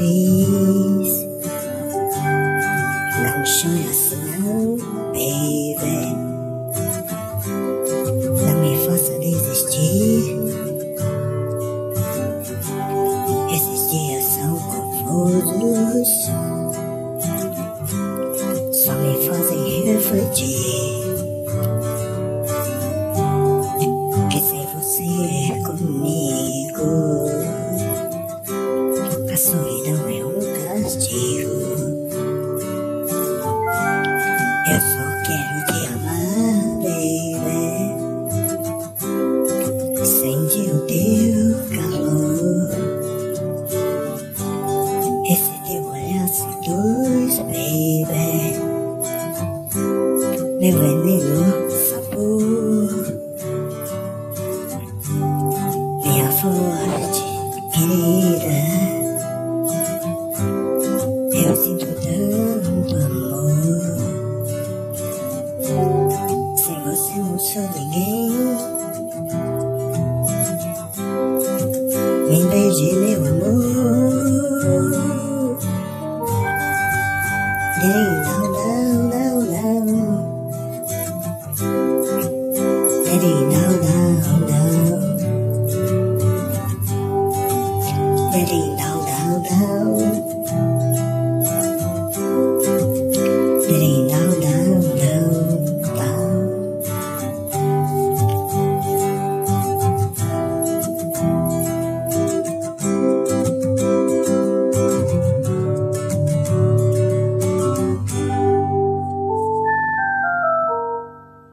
vez. Não me chame assim não, baby. Não me faça desistir. Esses dias são confusos, só me fazem refletir. Que sem você comigo, a solidão é um castigo. Eu só quero te amar, baby. Sente o teu calor, esse teu olhar seduz, baby. Meu veneno sabor, minha forte querida. Eu sinto